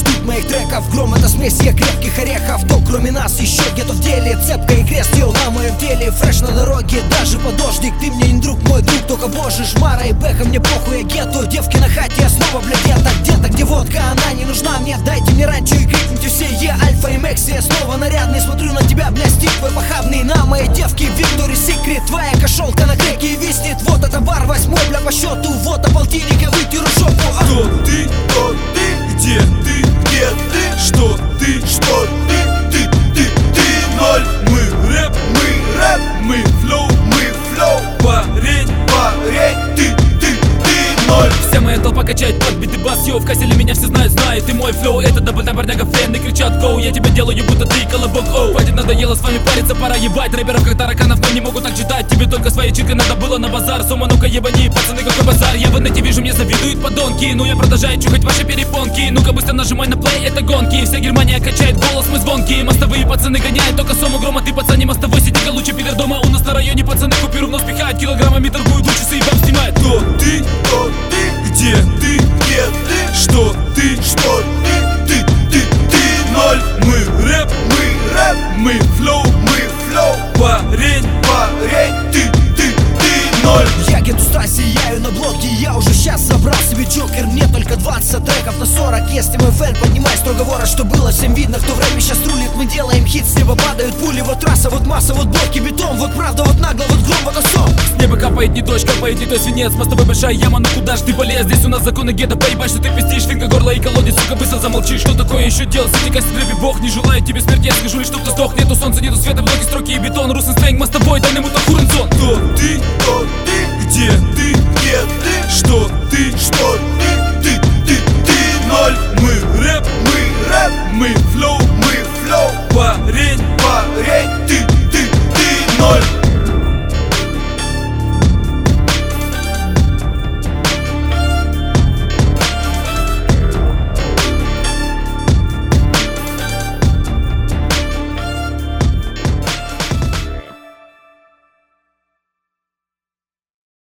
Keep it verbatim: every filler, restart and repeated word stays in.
ждут моих треков. Гром — это смесь я крепких орехов. То кроме нас еще где-то в деле. Цепка и крест, йоу, на моем теле. Фреш на дороге, даже под дождик. Ты мне не друг, мой друг, только боже. Шмара и Бэха, мне похуй, я гетто. Девки на хате, я снова, бля, где-то. Где-то, где водка, она не нужна мне. Дайте мне ранчо и крикните все: е, Альфа и Мекси. Я снова нарядный, смотрю на тебя, бля, стик твой похабный. На моей девке Victory Secret. Твоя кошелка на креке и виснет. Вот это бар восьмой, бля, по счету. Вот а полтинника, вытеру жопу. а. Кто ты? Кто ты? Где ты? Где ты? Что ты? Что ты? Ты, ты, ты ноль. Мы рэп, мы рэп, мы флоу, мы флоу. Парень, парень, ты, ты, ты ноль. Вся моя толпа качает подбитый бас, йоу, в касселе меня все знают, знают. И мой флоу — это дабл-там барняга, френы кричат гоу. Я тебя делаю, будто ты колобок, оу. Хватит, надоело с вами париться, пора ебать рэперов как тараканов, но не могут так читать. Тебе только своей чиркой надо было на базар. Сома, ну-ка ебани, пацаны, какой базар. Я в инете вижу, мне завидуют подонки, но я продолжаю чухать ваши перепонки. Ну-ка быстро нажимай на плей, это гонки. Вся Германия качает голос, мы звонкие. Мостовые пацаны гоняют только Сому. Грома, ты пацан не мостовой, сиди-ка лучше пидор дома. У нас на районе пацаны купюру в нос пихают, килограммами торгуют, учатся и баб снимают. Кто ты? Кто ты? Где ты? Где ты? Что ты? Что ты? Ты, ты, ты ноль. Мы рэп, мы рэп, мы флоу, мы флоу. Парень, парень, ты, ты, ты ноль. Я гетто сияю на блоке, я уже сейчас собрал себе джокер. Мне только двадцать треков на сорок. Если мой фэн, поднимай строго ворот, что было всем видно. Кто время сейчас рулит, мы делаем хит. С неба падают пули, вот трасса, вот масса, вот блоки, бетон. Вот правда, вот нагло, вот гром, вот осом. С неба капает не дождь, капает не той свинец. Мостовой большая яма, ну куда ж ты полез? Здесь у нас законы гетто, поебать, что ты пиздишь. Финка, горло и колодец, сука, быстро замолчи. Что такое еще делать? Сиди кастет рэпе, бог не желает тебе смерти. Я скажу лишь, чтоб ты сдох. Нету солнца, нету света, блоки, строки и бетон. Русский сленг, мостовой, дай ему то хуренсон. Кто ты? Кто ты?